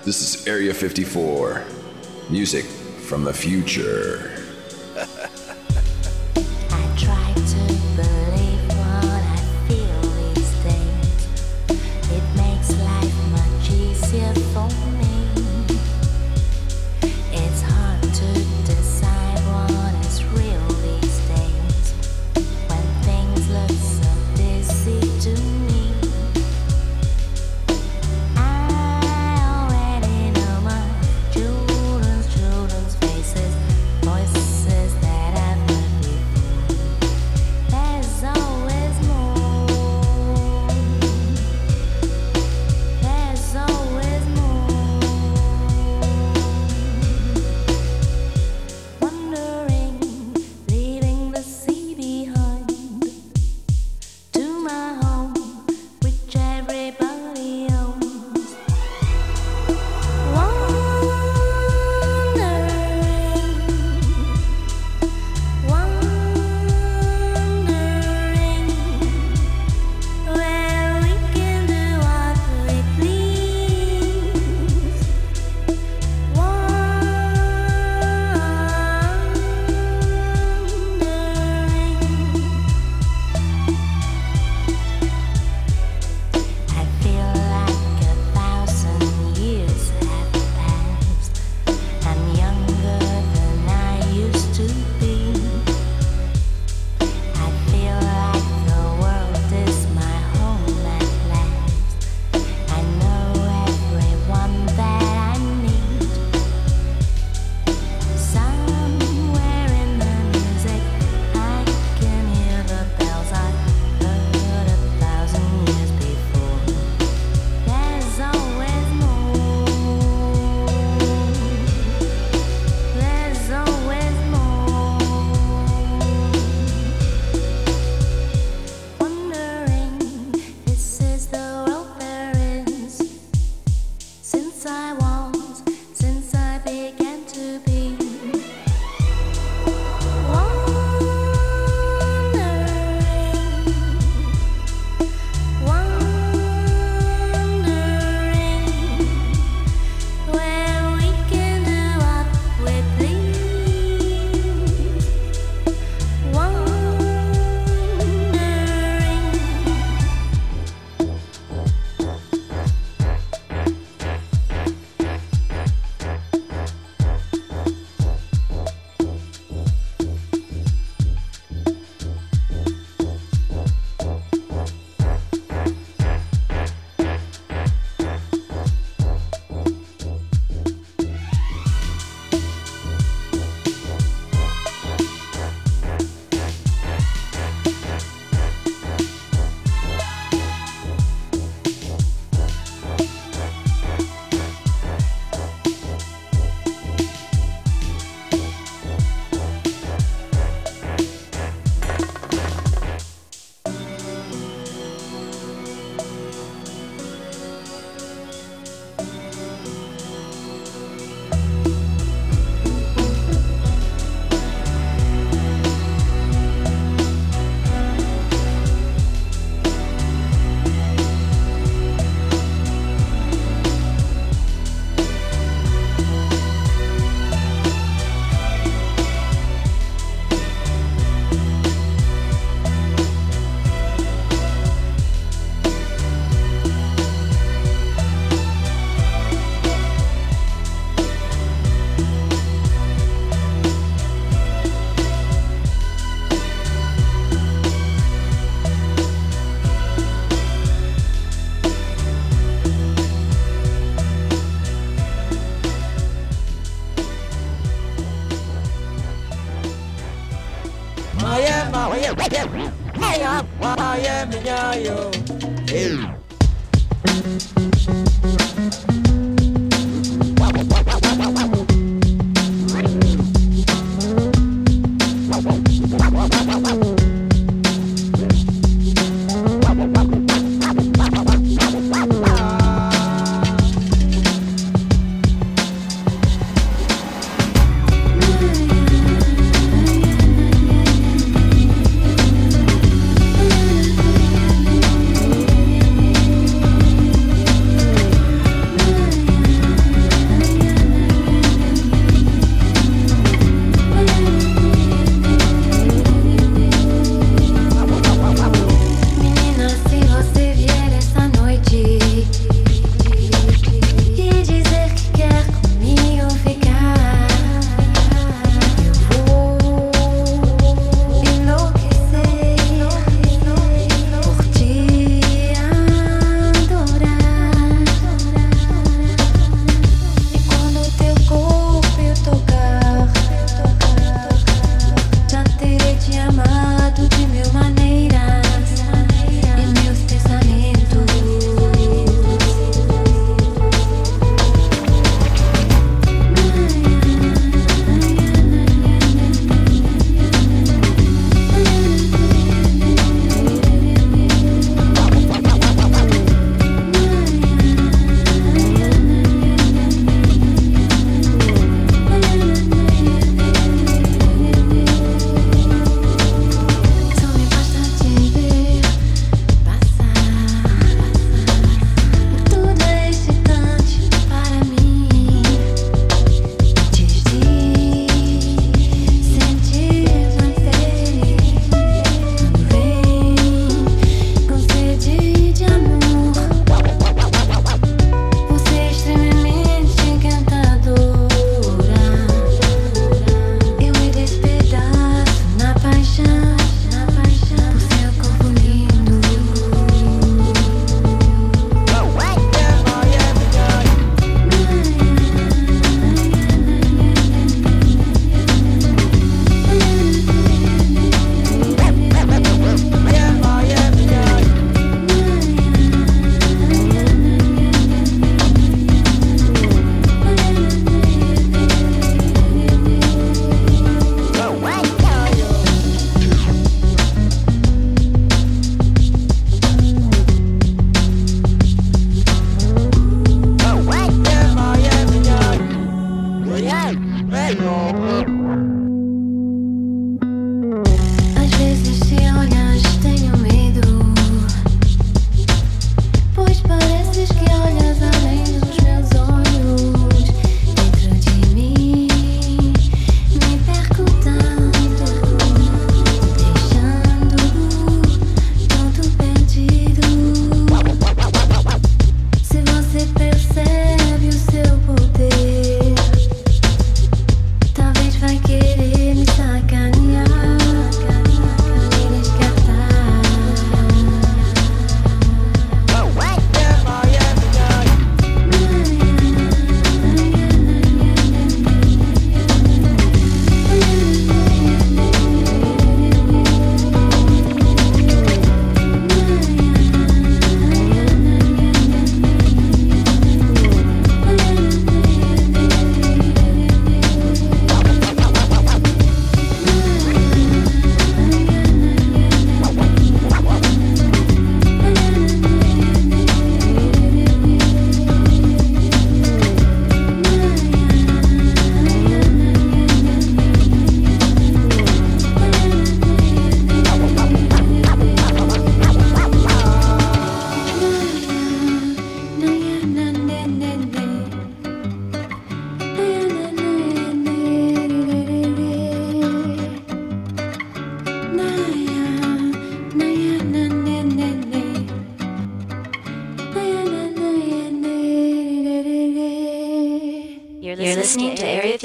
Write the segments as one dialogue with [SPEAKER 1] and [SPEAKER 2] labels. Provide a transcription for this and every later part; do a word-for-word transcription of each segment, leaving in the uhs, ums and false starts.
[SPEAKER 1] This is Area fifty-four. Music from the future.
[SPEAKER 2] I try to believe what I feel these days. It makes life much easier for me. It's hard to decide what is real these days when things look so dizzy to me.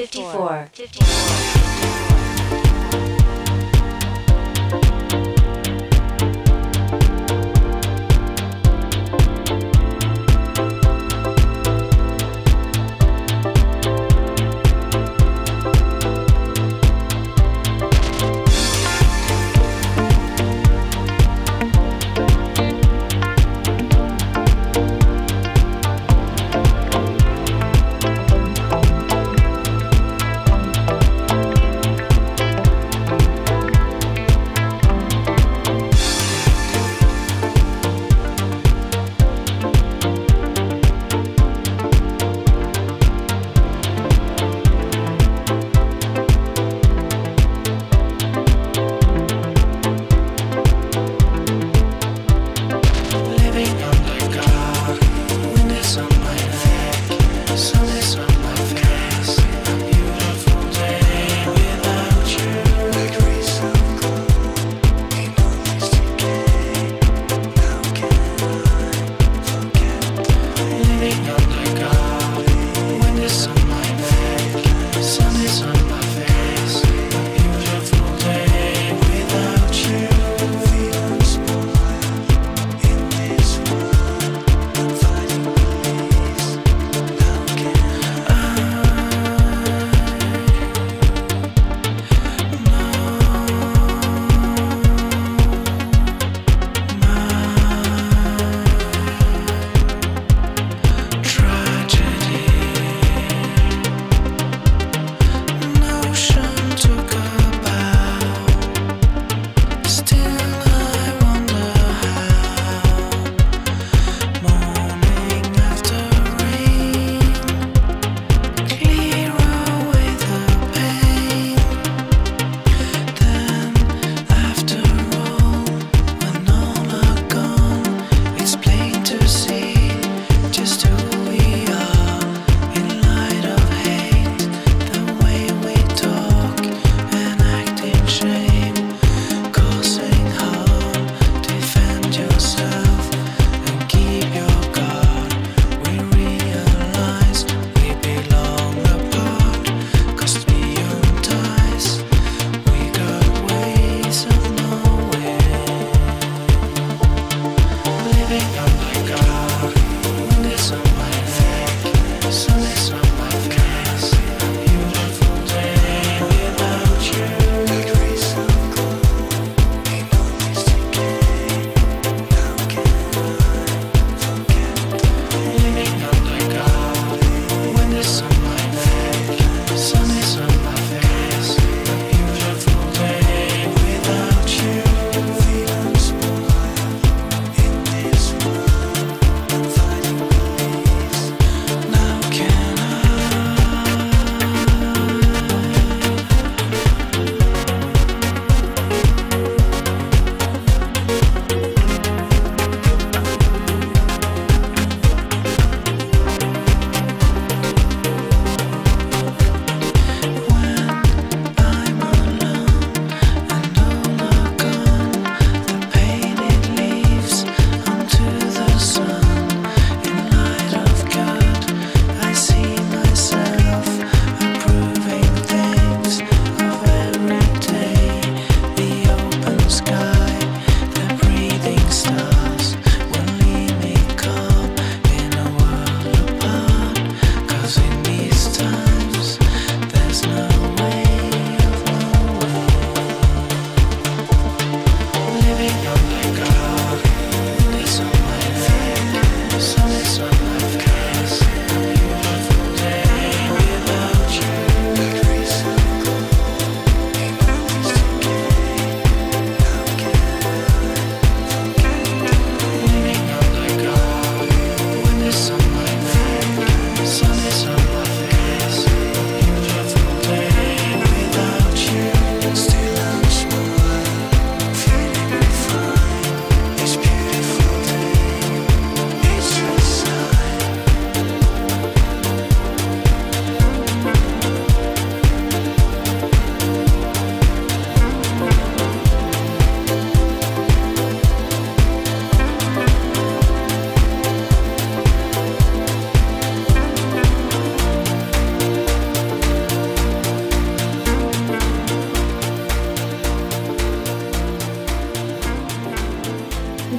[SPEAKER 2] fifty-four.
[SPEAKER 3] Thank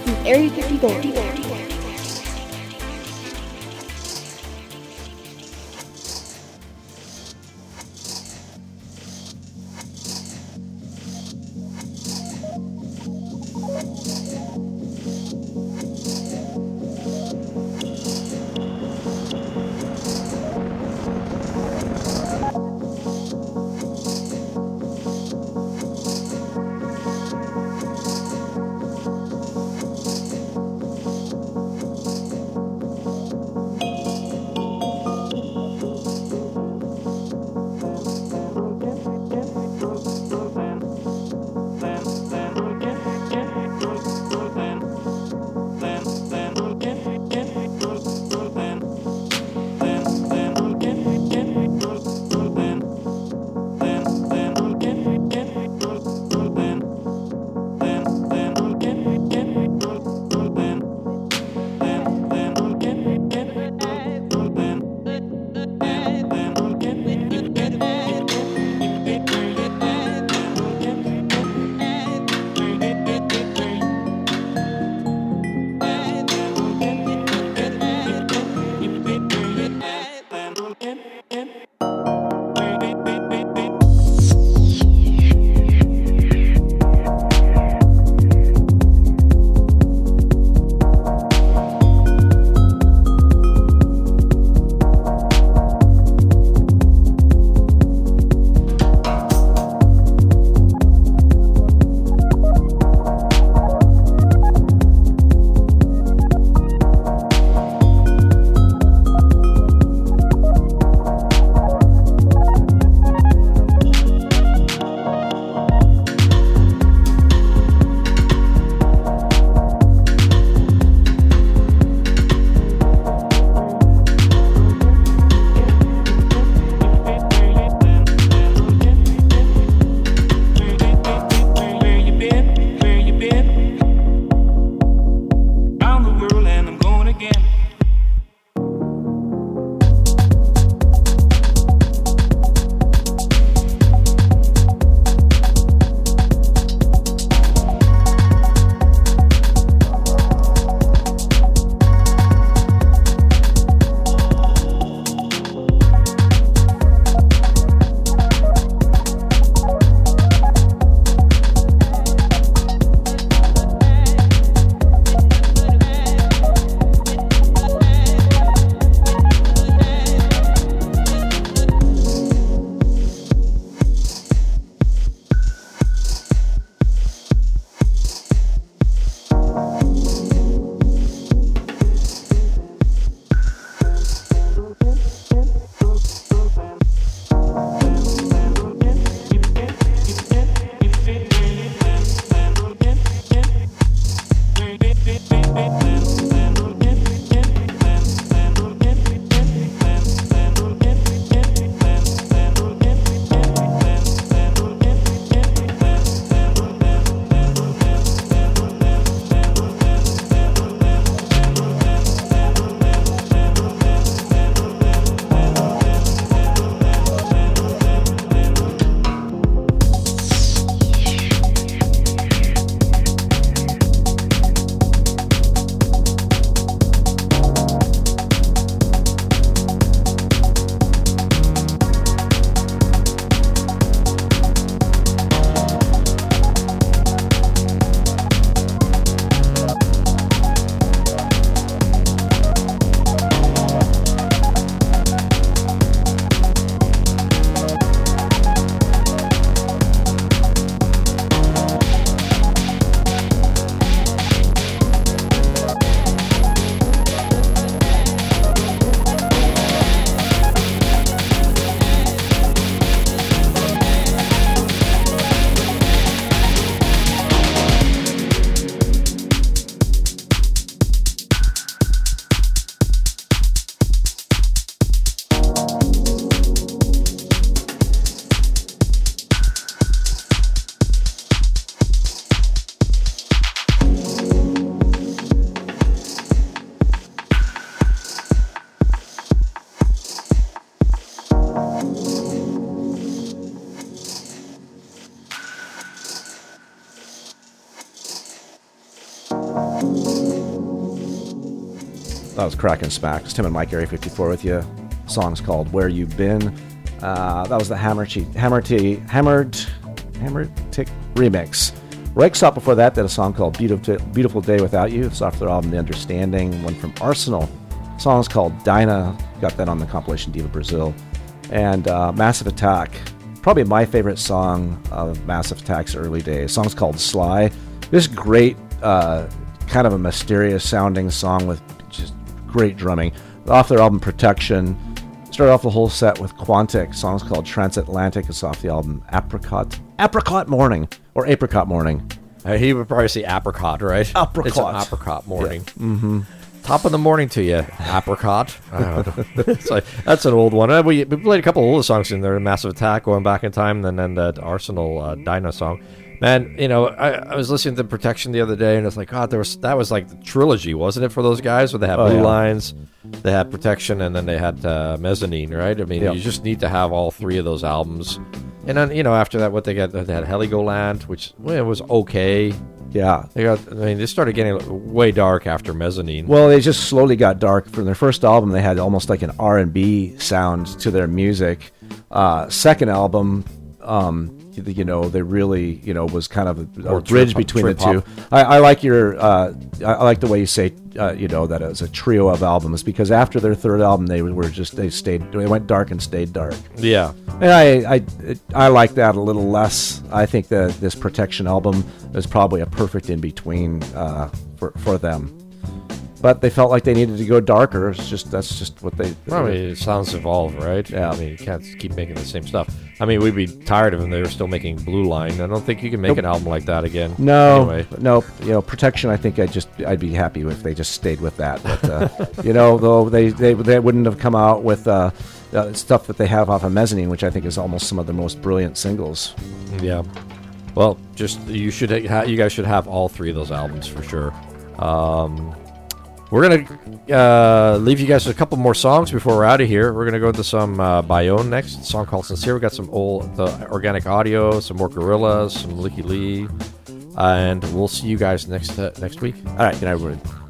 [SPEAKER 3] This is Area fifty-four. that was Crack and Smack. It's Tim and Mike, Area fifty-four with you. Song's called Where You Been. Uh, that was the Hammer T, Hammer T, Hammered, Hammered Tick remix. Röyksopp before that did a song called Beautiful, Beautiful Day Without You. It's off their album The Understanding. One from Arsenal. The song's called Dinah. Got that on the compilation Diva Brazil. And uh, Massive Attack. Probably my favorite song of Massive Attack's early days. The song's called Sly. This great, uh, kind of a mysterious sounding song with just great drumming. Off their album Protection. Started off the whole set with Quantic. The song's called Transatlantic. It's off the album Apricot. Apricot Morning. Or Apricot Morning.
[SPEAKER 4] Uh, he would probably say apricot, right?
[SPEAKER 3] Apricot.
[SPEAKER 4] It's an apricot morning.
[SPEAKER 3] Yeah. Mm-hmm.
[SPEAKER 4] Top of the morning to you, apricot. I don't know. It's like, that's an old one. Uh, we, we played a couple of older songs in there. Massive Attack, going back in time, and then that Arsenal uh, Dinah song. Man, you know, I, I was listening to Protection the other day, and it's like, God, there was that was like the trilogy, wasn't it, for those guys? Where they had
[SPEAKER 3] Oh,
[SPEAKER 4] Blue
[SPEAKER 3] yeah.
[SPEAKER 4] Lines, they had Protection, and then they had uh, Mezzanine, right? I mean,
[SPEAKER 3] Yep.
[SPEAKER 4] you just need to have all three of those albums. And then, you know, after that, what they got, they had Heligoland, which well, it was okay.
[SPEAKER 3] Yeah.
[SPEAKER 4] They got, I mean, they started getting way dark after Mezzanine.
[SPEAKER 3] Well, they just slowly got dark. From their first album, they had almost like an R and B sound to their music. Uh, second album, um, you know, they really, you know, was kind of a, a
[SPEAKER 4] Or
[SPEAKER 3] bridge
[SPEAKER 4] trip-
[SPEAKER 3] between the
[SPEAKER 4] trip
[SPEAKER 3] two.
[SPEAKER 4] hop.
[SPEAKER 3] I, I like your, uh, I I like the way you say, uh, you know, that it was a trio of albums, because after their third album, they were just, they stayed, they went dark and stayed dark.
[SPEAKER 4] Yeah.
[SPEAKER 3] And I, I, I like that a little less. I think that this Protection album is probably a perfect in between uh, for for them. But they felt like they needed to go darker. It's just that's just what they.
[SPEAKER 4] Well, I mean, sounds evolve, right?
[SPEAKER 3] Yeah.
[SPEAKER 4] I mean, you can't keep making the same stuff. I mean, we'd be tired of them. They were still making Blue Line. I don't think you can make
[SPEAKER 3] Nope.
[SPEAKER 4] an album like that again.
[SPEAKER 3] No,
[SPEAKER 4] Anyway.
[SPEAKER 3] no, you know, Protection. I think I just I'd be happy if they just stayed with that. But uh, you know, though they, they they wouldn't have come out with uh, uh, stuff that they have off of Mezzanine, which I think is almost some of their most brilliant singles.
[SPEAKER 4] Yeah. Well, just you should ha- you guys should have all three of those albums for sure. Um, we're gonna uh, leave you guys with a couple more songs before we're out of here. We're gonna go into some uh, Bayonne next, a song called Sincere. We got some old the Organic Audio, some more Gorillas, some Licky Lee, and we'll see you guys next uh, next week.
[SPEAKER 3] All right, good night, everybody.